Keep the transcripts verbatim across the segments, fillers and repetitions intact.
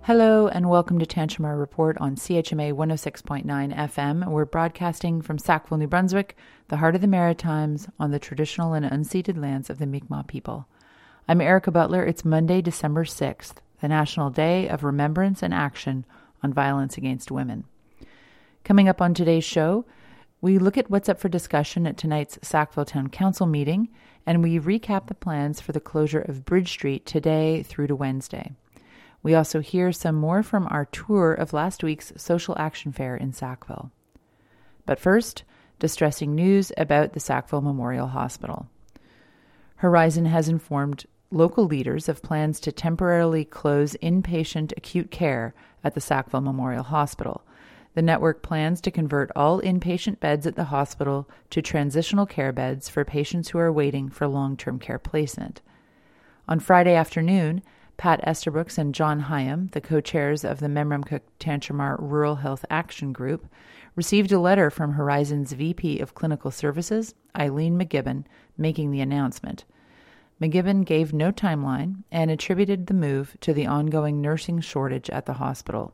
Hello and welcome to Tantramar Report on C H M A one oh six point nine F M. We're broadcasting from Sackville, New Brunswick, the heart of the Maritimes, on the traditional and unceded lands of the Mi'kmaq people. I'm Erica Butler. It's Monday, December sixth, the National Day of Remembrance and Action on Violence Against Women. Coming up on today's show, we look at what's up for discussion at tonight's Sackville Town Council meeting, and we recap the plans for the closure of Bridge Street today through to Wednesday. We also hear some more from our tour of last week's Social Action Fair in Sackville. But first, distressing news about the Sackville Memorial Hospital. Horizon has informed local leaders of plans to temporarily close inpatient acute care at the Sackville Memorial Hospital. The network plans to convert all inpatient beds at the hospital to transitional care beds for patients who are waiting for long-term care placement. On Friday afternoon, Pat Esterbrooks and John Hyam, the co-chairs of the Memramcook Tantramar Rural Health Action Group, received a letter from Horizon's V P of Clinical Services, Eileen McGibbon, making the announcement. McGibbon gave no timeline and attributed the move to the ongoing nursing shortage at the hospital.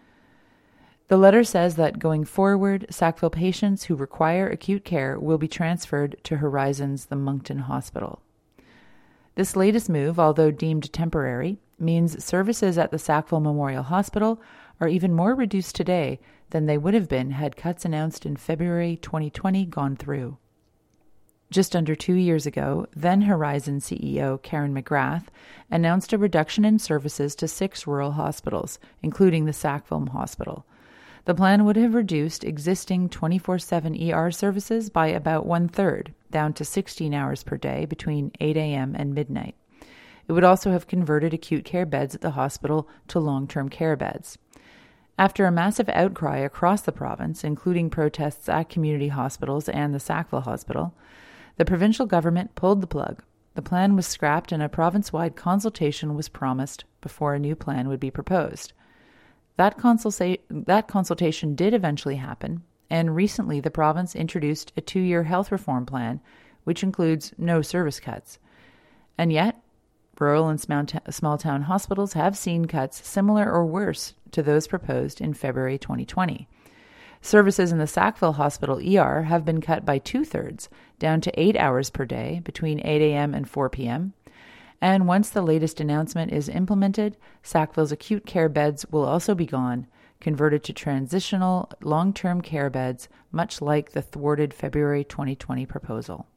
The letter says that going forward, Sackville patients who require acute care will be transferred to Horizon's The Moncton Hospital. This latest move, although deemed temporary, means services at the Sackville Memorial Hospital are even more reduced today than they would have been had cuts announced in February twenty twenty gone through. Just under two years ago, then Horizon C E O Karen McGrath announced a reduction in services to six rural hospitals, including the Sackville Hospital. The plan would have reduced existing twenty-four seven E R services by about one-third, down to sixteen hours per day between eight a.m. and midnight. It would also have converted acute care beds at the hospital to long-term care beds. After a massive outcry across the province, including protests at community hospitals and the Sackville Hospital, the provincial government pulled the plug. The plan was scrapped and a province-wide consultation was promised before a new plan would be proposed. That, consulta- that consultation did eventually happen, and recently the province introduced a two-year health reform plan, which includes no service cuts. And yet, rural and small-town hospitals have seen cuts similar or worse to those proposed in February twenty twenty. Services in the Sackville Hospital E R have been cut by two-thirds, down to eight hours per day between eight a.m. and four p.m., and once the latest announcement is implemented, Sackville's acute care beds will also be gone, converted to transitional long-term care beds, much like the thwarted February twenty twenty proposal.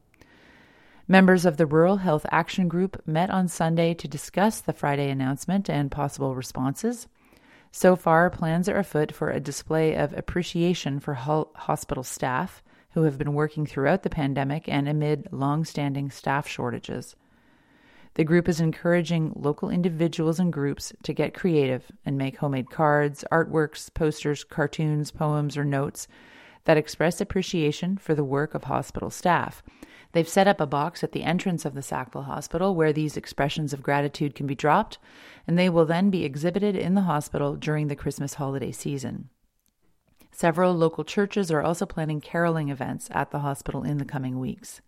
Members of the Rural Health Action Group met on Sunday to discuss the Friday announcement and possible responses. So far, plans are afoot for a display of appreciation for ho- hospital staff who have been working throughout the pandemic and amid long-standing staff shortages. The group is encouraging local individuals and groups to get creative and make homemade cards, artworks, posters, cartoons, poems, or notes that express appreciation for the work of hospital staff. They've set up a box at the entrance of the Sackville Hospital where these expressions of gratitude can be dropped, and they will then be exhibited in the hospital during the Christmas holiday season. Several local churches are also planning caroling events at the hospital in the coming weeks.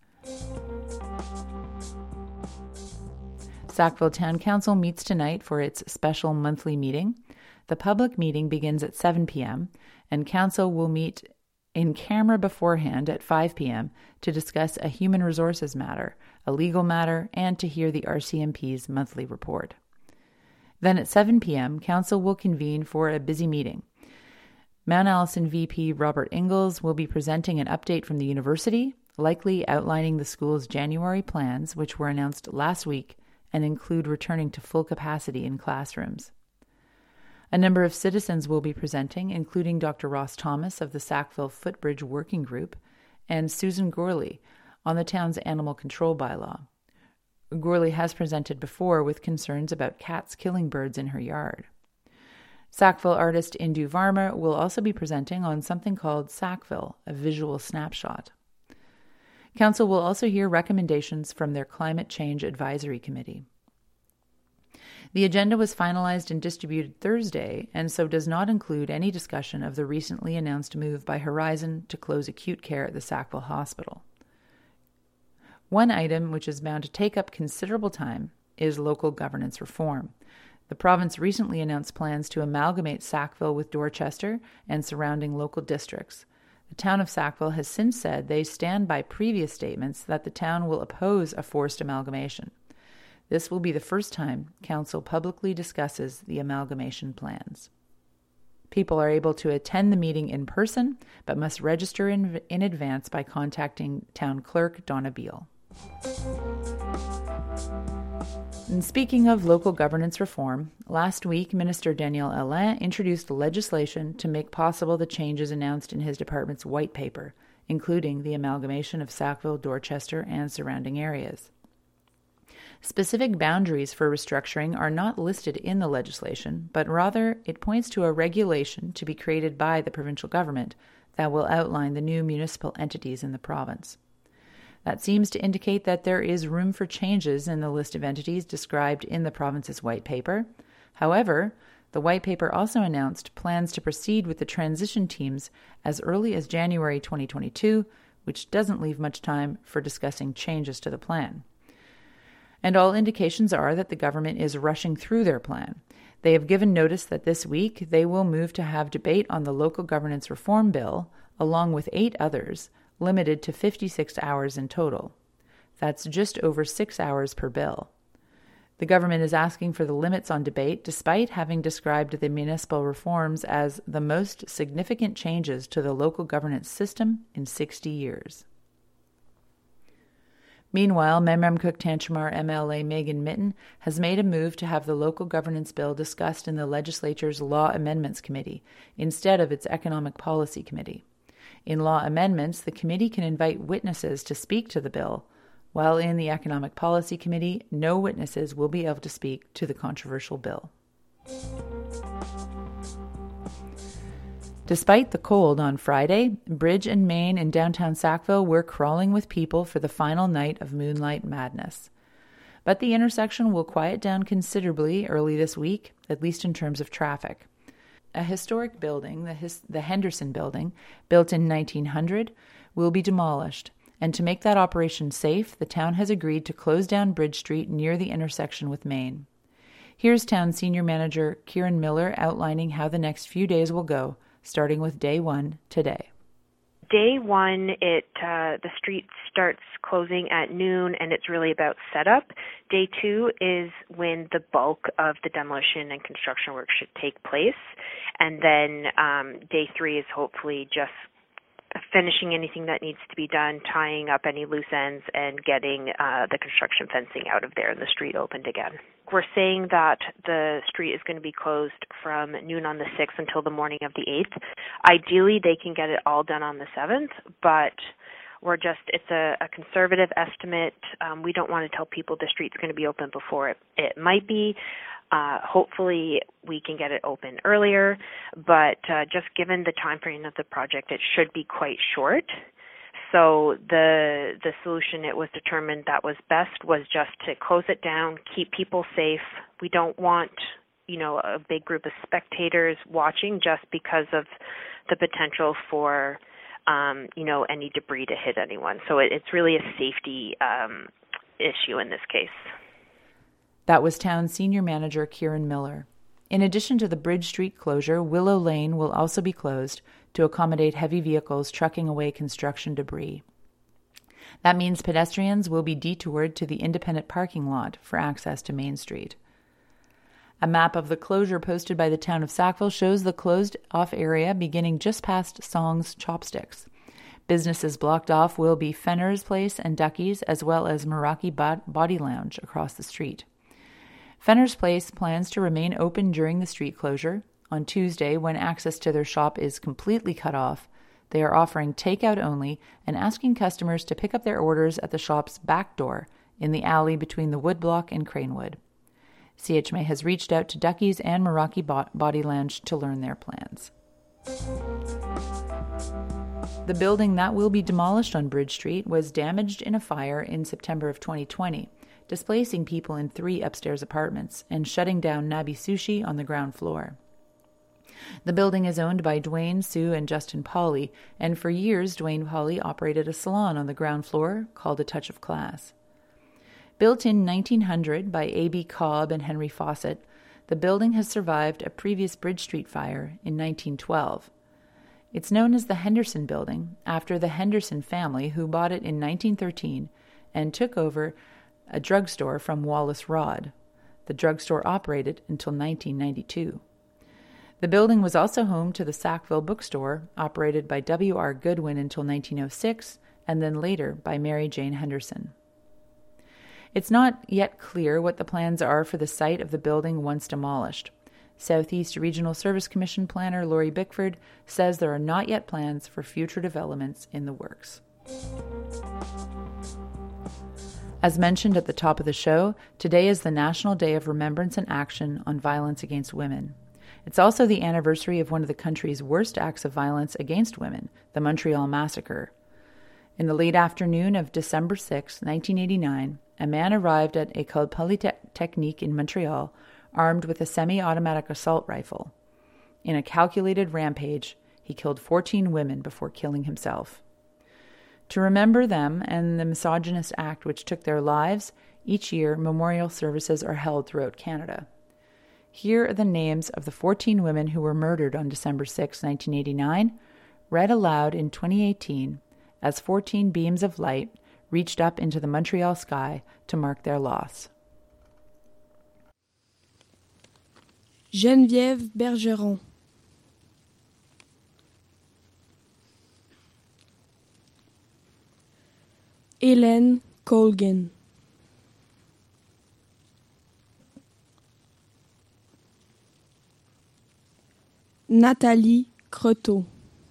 Sackville Town Council meets tonight for its special monthly meeting. The public meeting begins at seven p.m., and Council will meet in camera beforehand at five p.m. to discuss a human resources matter, a legal matter, and to hear the R C M P's monthly report. Then at seven p.m., Council will convene for a busy meeting. Mount Allison V P Robert Ingalls will be presenting an update from the university, likely outlining the school's January plans, which were announced last week and include returning to full capacity in classrooms. A number of citizens will be presenting, including Doctor Ross Thomas of the Sackville Footbridge Working Group and Susan Gorley on the town's animal control bylaw. Gorley has presented before with concerns about cats killing birds in her yard. Sackville artist Indu Varma will also be presenting on something called Sackville, a visual snapshot. Council will also hear recommendations from their Climate Change Advisory Committee. The agenda was finalized and distributed Thursday, and so does not include any discussion of the recently announced move by Horizon to close acute care at the Sackville Hospital. One item which is bound to take up considerable time is local governance reform. The province recently announced plans to amalgamate Sackville with Dorchester and surrounding local districts. The town of Sackville has since said they stand by previous statements that the town will oppose a forced amalgamation. This will be the first time council publicly discusses the amalgamation plans. People are able to attend the meeting in person, but must register in, in advance by contacting Town Clerk Donna Beale. And speaking of local governance reform, last week Minister Daniel Alain introduced legislation to make possible the changes announced in his department's white paper, including the amalgamation of Sackville, Dorchester, and surrounding areas. Specific boundaries for restructuring are not listed in the legislation, but rather it points to a regulation to be created by the provincial government that will outline the new municipal entities in the province. That seems to indicate that there is room for changes in the list of entities described in the province's white paper. However, the white paper also announced plans to proceed with the transition teams as early as January twenty twenty-two, which doesn't leave much time for discussing changes to the plan. And all indications are that the government is rushing through their plan. They have given notice that this week they will move to have debate on the Local Governance Reform Bill, along with eight others, limited to fifty-six hours in total. That's just over six hours per bill. The government is asking for the limits on debate despite having described the municipal reforms as the most significant changes to the local governance system in sixty years. Meanwhile, Memramcook Tantramar M L A Megan Mitten has made a move to have the local governance bill discussed in the legislature's Law Amendments Committee instead of its Economic Policy Committee. In law amendments, the committee can invite witnesses to speak to the bill, while in the Economic Policy Committee, no witnesses will be able to speak to the controversial bill. Despite the cold on Friday, Bridge and Main in downtown Sackville were crawling with people for the final night of Moonlight Madness. But the intersection will quiet down considerably early this week, at least in terms of traffic. A historic building, the, His- the Henderson Building, built in nineteen hundred, will be demolished, and to make that operation safe, the town has agreed to close down Bridge Street near the intersection with Main. Here's Town Senior Manager Kieran Miller outlining how the next few days will go, starting with day one today. Day one, it uh, the street starts closing at noon, and it's really about setup. Day two is when the bulk of the demolition and construction work should take place, and then um, day three is hopefully just finishing anything that needs to be done, tying up any loose ends, and getting uh, the construction fencing out of there and the street opened again. We're saying that the street is going to be closed from noon on the sixth until the morning of the eighth. Ideally, they can get it all done on the seventh, but we're just, it's a, a conservative estimate. Um, we don't want to tell people the street's going to be open before it, it might be. Uh, hopefully we can get it open earlier, but uh, just given the time frame of the project, it should be quite short. So the the solution it was determined that was best was just to close it down, keep people safe. We don't want, you know, a big group of spectators watching just because of the potential for, um, you know, any debris to hit anyone. So it, it's really a safety um, issue in this case. That was Town Senior Manager Kieran Miller. In addition to the Bridge Street closure, Willow Lane will also be closed to accommodate heavy vehicles trucking away construction debris. That means pedestrians will be detoured to the independent parking lot for access to Main Street. A map of the closure posted by the town of Sackville shows the closed-off area beginning just past Song's Chopsticks. Businesses blocked off will be Fenner's Place and Ducky's, as well as Meraki Body Lounge across the street. Fenner's Place plans to remain open during the street closure. On Tuesday, when access to their shop is completely cut off, they are offering takeout only and asking customers to pick up their orders at the shop's back door in the alley between the Woodblock and Cranewood. C H M A has reached out to Ducky's and Meraki Body Lounge to learn their plans. The building that will be demolished on Bridge Street was damaged in a fire in September of twenty twenty, displacing people in three upstairs apartments and shutting down Nabi Sushi on the ground floor. The building is owned by Dwayne, Sue, and Justin Pauly, and for years Dwayne Pauly operated a salon on the ground floor called A Touch of Class. Built in nineteen hundred by A B Cobb and Henry Fawcett, the building has survived a previous Bridge Street fire in nineteen twelve. It's known as the Henderson Building, after the Henderson family who bought it in nineteen thirteen and took over a drugstore from Wallace Rodd. The drugstore operated until nineteen ninety-two. The building was also home to the Sackville Bookstore, operated by W R Goodwin until nineteen oh six, and then later by Mary Jane Henderson. It's not yet clear what the plans are for the site of the building once demolished. Southeast Regional Service Commission planner Laurie Bickford says there are not yet plans for future developments in the works. As mentioned at the top of the show, today is the National Day of Remembrance and Action on Violence Against Women. It's also the anniversary of one of the country's worst acts of violence against women, the Montreal Massacre. In the late afternoon of December sixth, nineteen eighty-nine, a man arrived at École Polytechnique in Montreal armed with a semi-automatic assault rifle. In a calculated rampage, he killed fourteen women before killing himself. To remember them and the misogynist act which took their lives, each year memorial services are held throughout Canada. Here are the names of the fourteen women who were murdered on December sixth, nineteen eighty-nine, read aloud in twenty eighteen as fourteen beams of light reached up into the Montreal sky to mark their loss. Geneviève Bergeron, Hélène Colgan, Nathalie Croteau,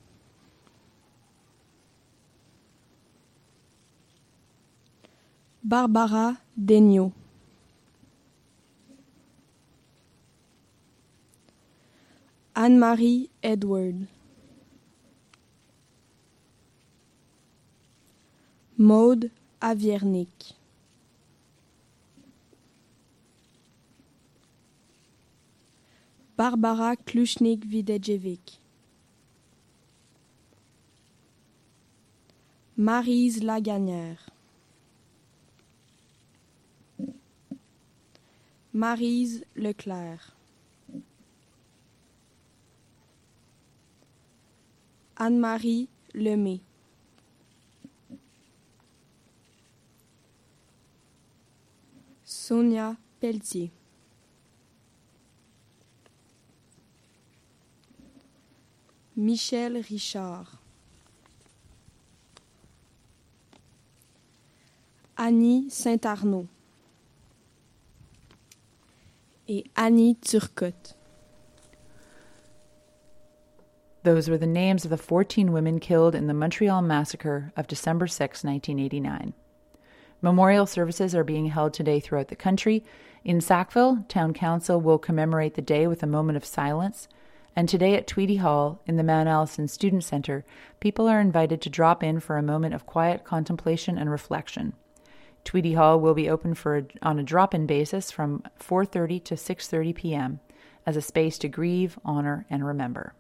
Barbara Daigneault, Anne-Marie Edward, Maude Aviernik, Barbara Kluchnik-Videjevic, Maryse Lagagnère, Maryse Leclerc, Anne-Marie Lemay, Sonia Pelletier, Michel Richard, Annie Saint-Arnaud et Annie Turcotte. Those were the names of the fourteen women killed in the Montreal Massacre of December sixth, nineteen eighty-nine. Memorial services are being held today throughout the country. In Sackville, Town Council will commemorate the day with a moment of silence. And today at Tweedy Hall, in the Mount Allison Student Center, people are invited to drop in for a moment of quiet contemplation and reflection. Tweedy Hall will be open for a, on a drop-in basis from four thirty to six thirty p.m. as a space to grieve, honor, and remember.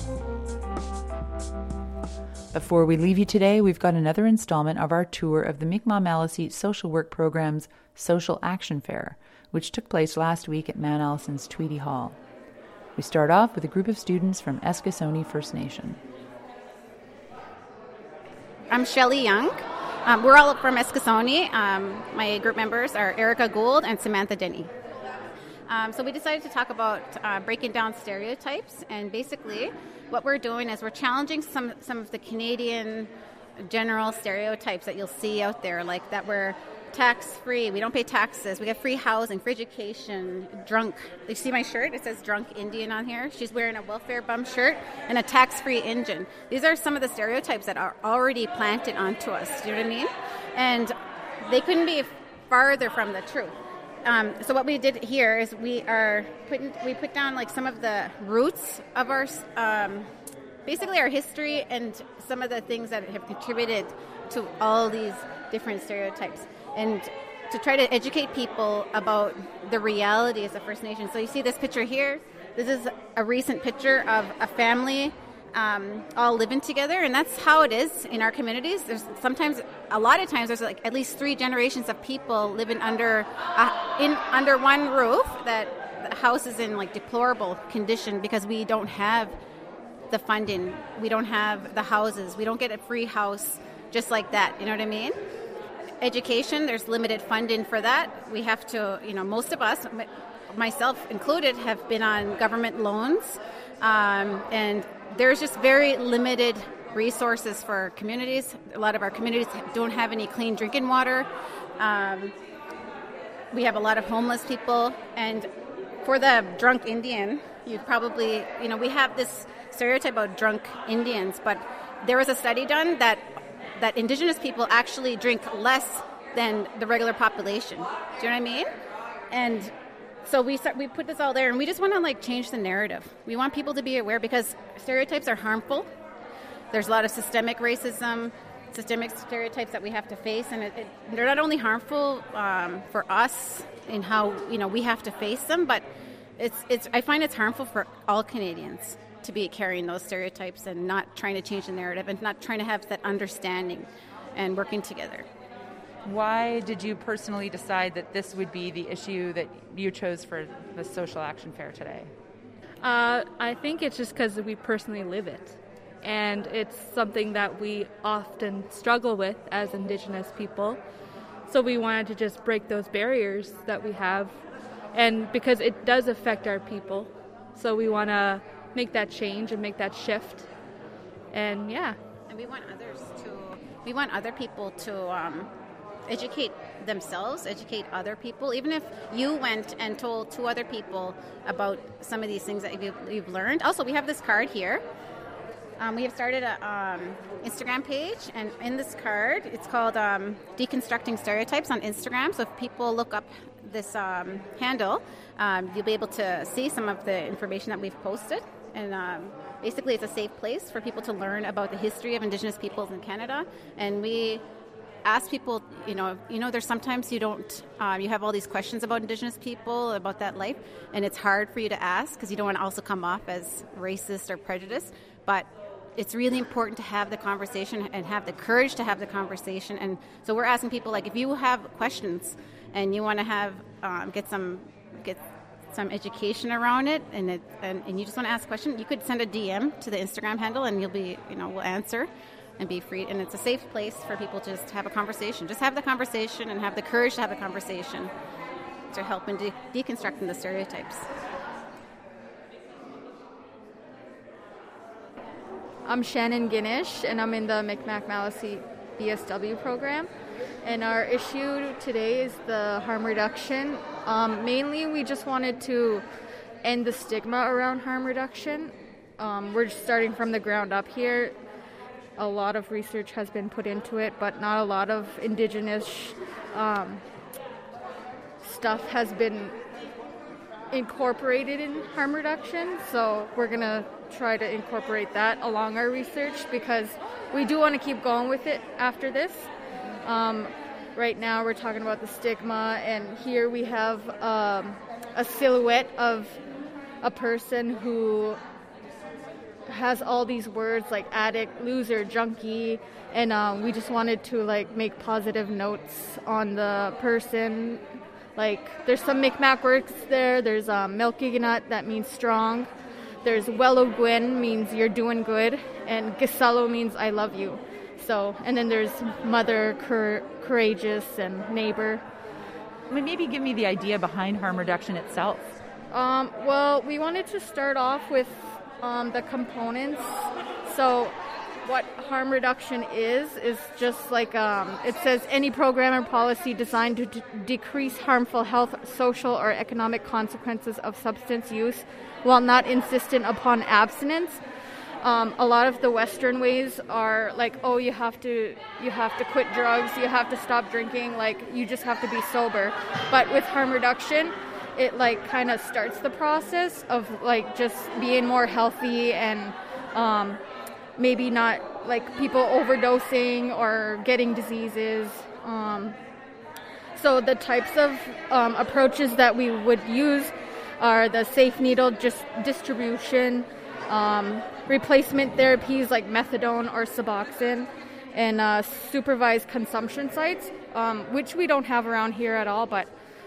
Before we leave you today, we've got another installment of our tour of the Mi'kmaq Maliseet Social Work Program's Social Action Fair, which took place last week at Mount Allison's Tweedy Hall. We start off with a group of students from Eskasoni First Nation. I'm Shelley Young. Um, we're all from Eskasoni. Um, my group members are Erica Gould and Samantha Denny. Um, so we decided to talk about uh, breaking down stereotypes, and basically what we're doing is we're challenging some, some of the Canadian general stereotypes that you'll see out there, like that we're tax-free, we don't pay taxes, we get free housing, free education, drunk. You see my shirt? It says drunk Indian on here. She's wearing a welfare bum shirt and a tax-free engine. These are some of the stereotypes that are already planted onto us, do you know what I mean? And they couldn't be farther from the truth. Um, so what we did here is we are putting, we put down like some of the roots of our, um, basically our history and some of the things that have contributed to all these different stereotypes, and to try to educate people about the realities of First Nations. So you see this picture here. This is a recent picture of a family um, all living together, and that's how it is in our communities. There's sometimes, a lot of times, there's like at least three generations of people living under a in under one roof, that the house is in like deplorable condition because we don't have the funding, we don't have the houses, we don't get a free house just like that, you know what I mean? Education, there's limited funding for that. We have to, you know, most of us, myself included, have been on government loans, um, and there's just very limited resources for communities. A lot of our communities don't have any clean drinking water. Um, we have a lot of homeless people, and for the drunk Indian, you probably, you know, we have this stereotype about drunk Indians, but there was a study done that that Indigenous people actually drink less than the regular population. Do you know what I mean? And so we start, we put this all there, and we just want to like change the narrative. We want people to be aware because stereotypes are harmful. There's a lot of systemic racism, systemic stereotypes that we have to face, and it, it, they're not only harmful um, for us in how, you know, we have to face them, but it's it's. I find it's harmful for all Canadians to be carrying those stereotypes and not trying to change the narrative and not trying to have that understanding and working together. Why did you personally decide that this would be the issue that you chose for the Social Action Fair today? Uh, I think it's just because we personally live it. And it's something that we often struggle with as Indigenous people. So we wanted to just break those barriers that we have. And because it does affect our people. So we want to make that change and make that shift. And yeah. And we want others to, we want other people to um, educate themselves, educate other people. Even if you went and told two other people about some of these things that you've, you've learned. Also, we have this card here. Um, we have started an um, Instagram page, and in this card, it's called um, Deconstructing Stereotypes on Instagram. So if people look up this um, handle, um, you'll be able to see some of the information that we've posted. And um, basically, it's a safe place for people to learn about the history of Indigenous peoples in Canada. And we ask people, you know, you know, there's sometimes you don't, um, you have all these questions about Indigenous people, about that life, and it's hard for you to ask because you don't want to also come off as racist or prejudiced. But it's really important to have the conversation and have the courage to have the conversation. And so we're asking people, like, if you have questions and you want to have um, get some get some education around it, and it and, and you just want to ask a question, you could send a D M to the Instagram handle, and you'll be, you know, we'll answer and be free. And it's a safe place for people to just have a conversation. Just have the conversation and have the courage to have the conversation to help in de- deconstructing the stereotypes. I'm Shannon Guinish, and I'm in the Micmac-Maliseet B S W program. And our issue today is the harm reduction. Um, mainly, we just wanted to end the stigma around harm reduction. Um, we're just starting from the ground up here. A lot of research has been put into it, but not a lot of Indigenous um, stuff has been incorporated in harm reduction. So we're going to try to incorporate that along our research because we do want to keep going with it after this. Um, right now we're talking about the stigma, and here we have um, a silhouette of a person who has all these words like addict, loser, junkie, and um, we just wanted to like make positive notes on the person. Like there's some Micmac words there. There's um, Melkiganut, that means strong. There's Welogwin, means you're doing good, and Gisalo means I love you. So, and then there's mother, cur- courageous, and neighbor. I mean, maybe give me the idea behind harm reduction itself. Um, well, we wanted to start off with um, the components. So what harm reduction is, is just like, um, it says any program or policy designed to d- decrease harmful health, social, or economic consequences of substance use while not insistent upon abstinence. Um, a lot of the Western ways are like, oh, you have to you have to quit drugs, you have to stop drinking, like you just have to be sober. But with harm reduction, it like kind of starts the process of like just being more healthy and um, maybe not like people overdosing or getting diseases. Um, so the types of um, approaches that we would use are the safe needle just distribution, um, replacement therapies like methadone or Suboxone, and uh, supervised consumption sites, um, which we don't have around here at all, but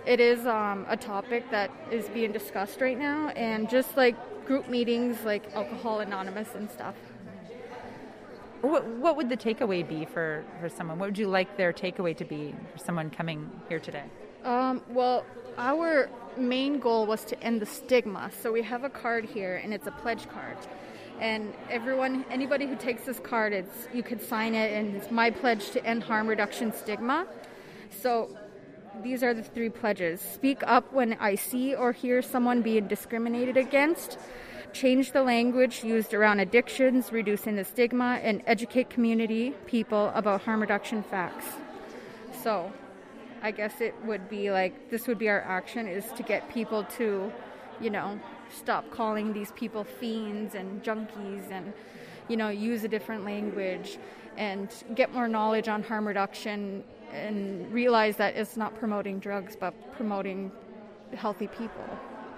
it is um, a topic that is being discussed right now, and just like group meetings like Alcohol Anonymous and stuff. What, what would the takeaway be for, for someone? What would you like their takeaway to be for someone coming here today? Um, well, our main goal was to end the stigma. So we have a card here, and it's a pledge card. And everyone, anybody who takes this card, it's you could sign it, and it's my pledge to end harm reduction stigma. So these are the three pledges. Speak up when I see or hear someone being discriminated against. Change the language used around addictions, reducing the stigma, and educate community people about harm reduction facts. So I guess it would be like, this would be our action, is to get people to, you know, stop calling these people fiends and junkies, and, you know, use a different language and get more knowledge on harm reduction, and realize that it's not promoting drugs but promoting healthy people.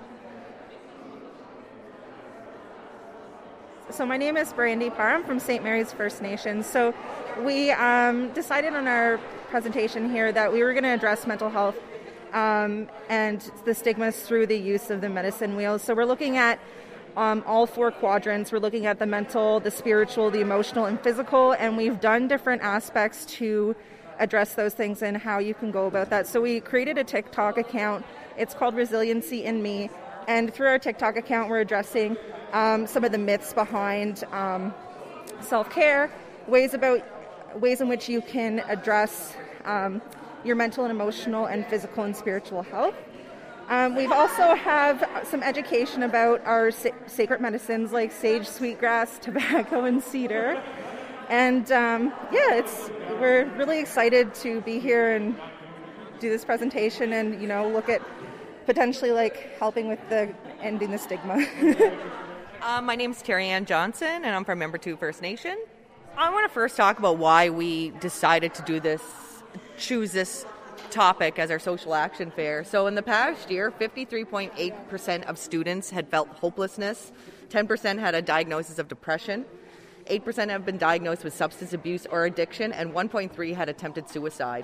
So my name is Brandy Parr. I'm from Saint Mary's First Nation. So we um, decided on our presentation here that we were going to address mental health um, and the stigmas through the use of the medicine wheel. So we're looking at um, all four quadrants. We're looking at the mental, the spiritual, the emotional, and physical, and we've done different aspects to address those things and how you can go about that. So we created a TikTok account. It's called Resiliency in Me. And through our TikTok account, we're addressing um, some of the myths behind um, self-care, ways about ways in which you can address um, your mental and emotional and physical and spiritual health. Um, we've also have some education about our sa- sacred medicines like sage, sweetgrass, tobacco, and cedar. And um, yeah, it's we're really excited to be here and do this presentation, and you know, look at potentially like helping with the ending the stigma. uh, my name's Terry Ann Johnson, and I'm from Member two First Nation. I want to first talk about why we decided to do this, choose this topic as our social action fair. So in the past year, fifty-three point eight percent of students had felt hopelessness, ten percent had a diagnosis of depression, eight percent have been diagnosed with substance abuse or addiction, and one point three had attempted suicide.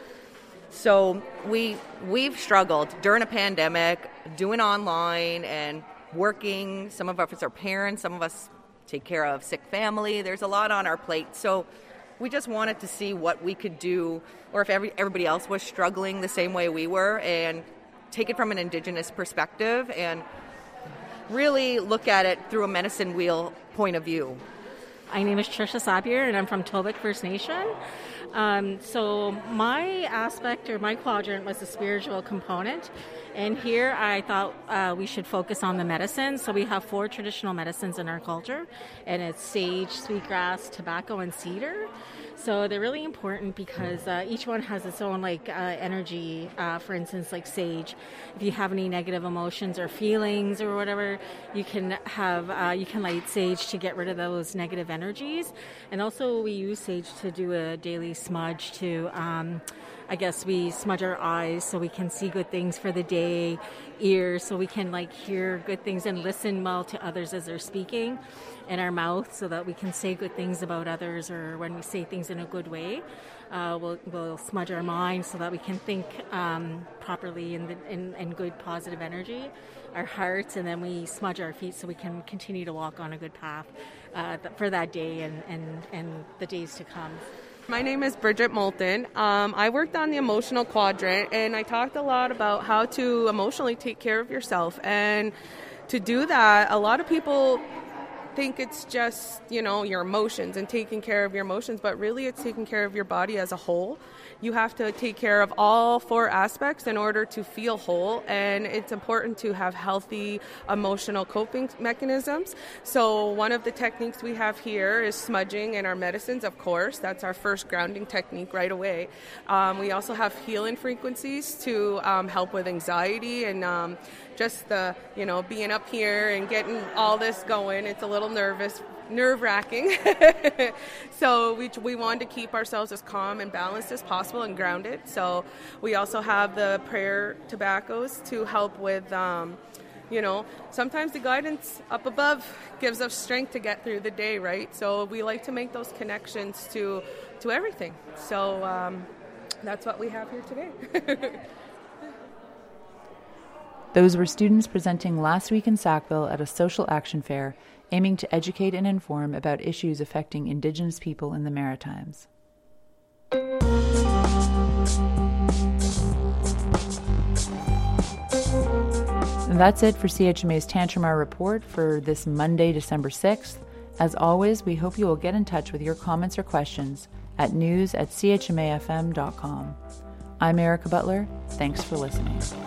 So we, we've struggled during a pandemic, doing online and working. Some of us are parents, some of us take care of sick family. There's a lot on our plate. So we just wanted to see what we could do, or if every, everybody else was struggling the same way we were, and take it from an Indigenous perspective and really look at it through a medicine wheel point of view. My name is Trisha Sabier, and I'm from Tobic First Nation. Um, so my aspect, or my quadrant, was the spiritual component. And here I thought uh, we should focus on the medicine. So we have four traditional medicines in our culture, and it's sage, sweetgrass, tobacco, and cedar. So they're really important because uh, each one has its own like uh, energy. Uh, for instance, like sage, if you have any negative emotions or feelings or whatever, you can have uh, you can light sage to get rid of those negative energies. And also we use sage to do a daily smudge to, um, I guess we smudge our eyes so we can see good things for the day, ears so we can like hear good things and listen well to others as they're speaking, in our mouth so that we can say good things about others, or when we say things in a good way, uh, we'll, we'll smudge our mind so that we can think um, properly in, the, in, in good positive energy, our hearts, and then we smudge our feet so we can continue to walk on a good path uh, for that day and, and, and the days to come. My name is Bridget Moulton. Um, I worked on the emotional quadrant, and I talked a lot about how to emotionally take care of yourself. And to do that, a lot of people think it's just, you know, your emotions and taking care of your emotions, but really it's taking care of your body as a whole. You have to take care of all four aspects in order to feel whole, and it's important to have healthy emotional coping mechanisms. So one of the techniques we have here is smudging in our medicines, of course. That's our first grounding technique right away. Um, we also have healing frequencies to um, help with anxiety and um, just the, you know, being up here and getting all this going. It's a little nervous nerve-wracking. So we we wanted to keep ourselves as calm and balanced as possible and grounded. So we also have the prayer tobaccos to help with, um, you know, sometimes the guidance up above gives us strength to get through the day, right? So we like to make those connections to, to everything. So um, that's what we have here today. Those were students presenting last week in Sackville at a social action fair aiming to educate and inform about issues affecting Indigenous people in the Maritimes. And that's it for C H M A's Tantrum Hour report for this Monday, December sixth. As always, we hope you will get in touch with your comments or questions at news at c h m a f m dot com. I'm Erica Butler. Thanks for listening.